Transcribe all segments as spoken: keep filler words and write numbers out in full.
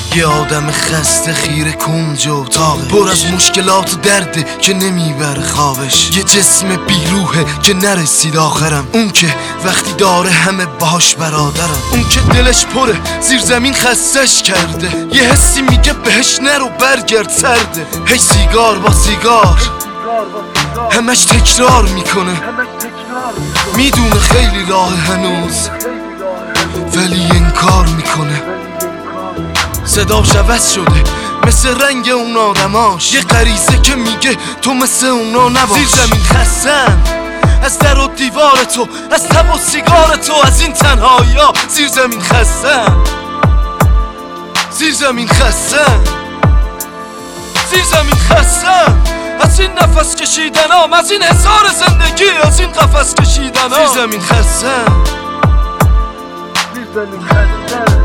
یه آدم خسته خیره کنج و اتاقه، پر از مشکلات و درده که نمیبره خوابش. یه جسم بیروحه که نرسید آخرم، اون که وقتی داره همه باش برادرم. اون که دلش پره زیر زمین خستش کرده، یه حسی میگه بهش نرو برگرد سرده. هی سیگار با سیگار همش تکرار میکنه، میدونه خیلی راه هنوز ولی انکار میکنه. صداش عوض شده مثل رنگ اون آدماش، یه غریزه که میگه تو مثل اونا نباش. زیر زمین خستم از در و دیوار تو، از تب و سیگار تو، از این تنهایی ها. زیر زمین خستم، زیر زمین خستم، زیر زمین خستم از این نفس کشیدنام، از این هزار زندگی، از این قفس کشیدنام. زیر زمین خستم، زیر زمین خستم.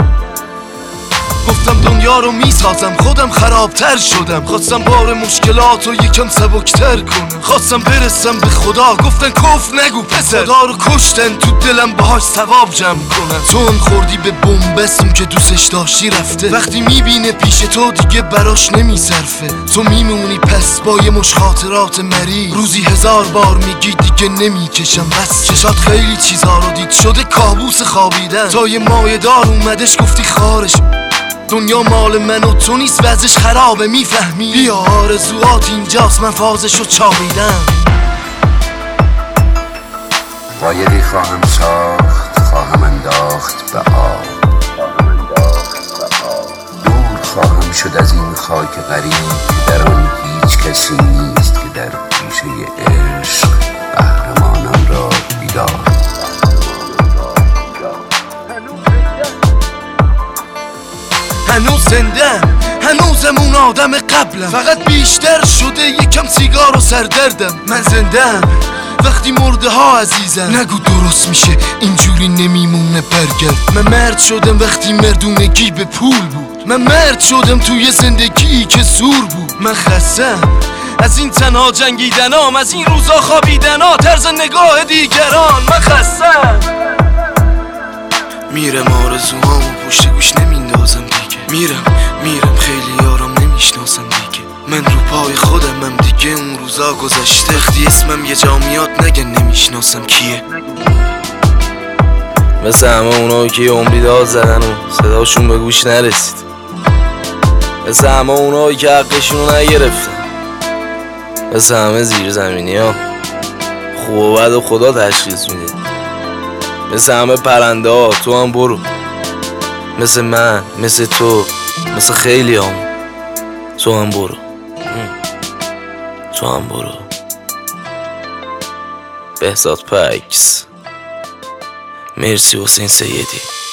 گفتم دنیا رو میسازم، خودم خرابتر شدم. خواستم بار مشکلات رو یکم سبکتر کنم، خواستم برسم به خدا. گفتن کف نگو پسر، خدا رو کشتن تو دلم باهاش ثواب جمع کنم. تو هم خوردی به بومبستون که دوستش داشتی رفته، وقتی میبینه پیش تو دیگه براش نمیصرفه. تو میمونی پس با یه مش خاطرات مریض، روزی هزار بار میگی دیگه نمیکشم بس. چشات خیلی چیزا رو دید، شده کابوس خوابیدن. تا یه مایه دار اومدش گفتی خارش، دنیا مال من و تو نیست، وضعش خرابه میفهمی. بیا آرزوات اینجاست، من فازشو چاقیدم. قایقی خواهم ساخت، خواهم انداخت به آب، دور خواهم شد از این خاک غریب که در آن هیچ کسی نیست که در پیشه عشق قهرمانان را بیدار. هنوز زندم، هنوزم اون آدم قبلم، فقط بیشتر شده یکم سیگار و سردردم. من زندم وقتی مرده ها عزیزم، نگو درست میشه اینجوری نمیمونه برگرد. من مرد شدم وقتی مردونگی به پول بود، من مرد شدم توی زندگی که زور بود. من خستم از این تنها جنگیدنام، از این روزا خوابیدنا، طرز نگاه دیگران. من خستم، میرم آرزوهامو پشت گوش نمیندازم دیگه. میرم میرم خیلی یارم نمیشناسم دیگه. من رو پای خودمم دیگه، اون روزا گذشته. وقتی اسمم یه جا میاد نگن نمیشناسم کیه. مثل همه اونایی که عمری داد زدن و صداشون به گوش نرسید، مثل همه اونایی که حقشونو نگرفتن، مثل همه زیر زمینی ها خوب و بد و خدا تشخیص میده. مثل همه پرنده ها تو هم برو، مثل من، مثل تو، مثل خیلی هم تو هم برو، تو هم برو. بهزاد پکس. مرسی حسین سیدی.